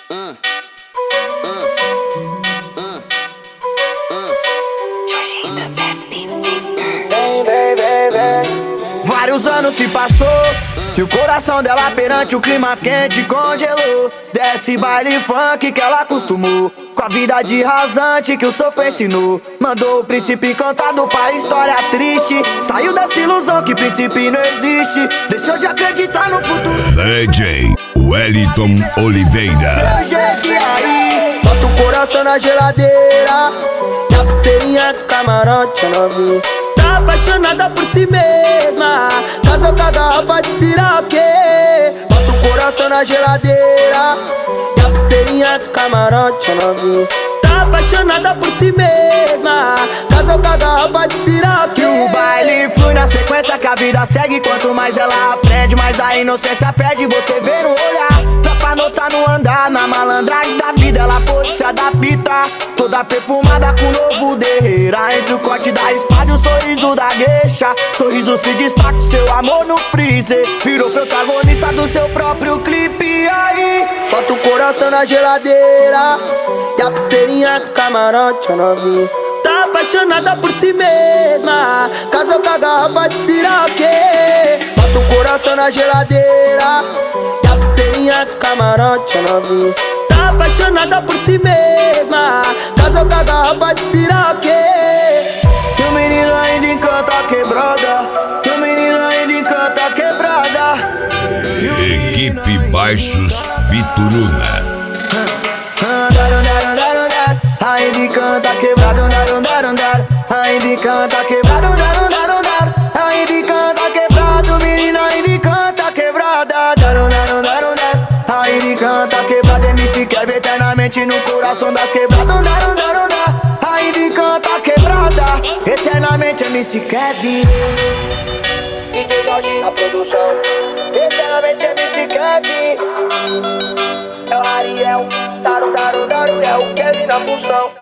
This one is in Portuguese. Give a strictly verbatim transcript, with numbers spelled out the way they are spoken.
Uh, uh, uh, uh. Vem, vem, vem, vem. Vários anos se passou e o coração dela perante o clima quente congelou. Desce baile funk que ela acostumou, com a vida de rasante que o sofrer ensinou. Mandou o príncipe encantado pra história triste. Saiu dessa ilusão que príncipe não existe. Deixou de acreditar no futuro. D J Wellington Oliveira. Seu jeito e aí, bota o coração na geladeira. E a pulseirinha do camarote eu não vi. Tá apaixonada por si mesma, casou com a garrafa de siroque. Bota o coração na geladeira. E a pulseirinha do camarote eu não vi. Tá apaixonada por si mesma, casou com a garrafa de siroque. E o baile flui na sequência que a vida segue. Quanto mais ela aprende, mais a inocência perde. Você vê no olhar, pra notar no andar. Na malandragem da vida ela pôde se adaptar. Toda perfumada com novo derreira. Entre o corte da espada e o sorriso da gueixa. Sorriso se destaca, seu amor no freezer. Virou protagonista do seu próprio clipe. E aí, bota o coração na geladeira. E a pulseirinha do camarote eu não vi. Tá apaixonada por si mesma, casou com a garrafa de siroque. Bota o coração na geladeira. E a pulseirinha do camarote eu não vi. Tá apaixonada por si mesma, casou com a garrafa de siroque. E o menino ainda encanta a quebrada. E o menino ainda encanta a quebrada. Equipe Baixos Bituruna. Ainda encanta quebrado, andar, andar, andar. Ainda encanta quebrado, andar, andar, andar. Ainda encanta quebrado, menina, ainda encanta quebrada. Andar, andar, andar, andar. Ainda encanta quebrado, M C Kevin eternamente no coração das quebradas. Andar, andar, andar. Ainda encanta quebrada, eternamente M C Kevin. D J Jorge na produção, eternamente M C Kevin. É o Ariel, Daru, Daru, Daru, é o Kevin na função.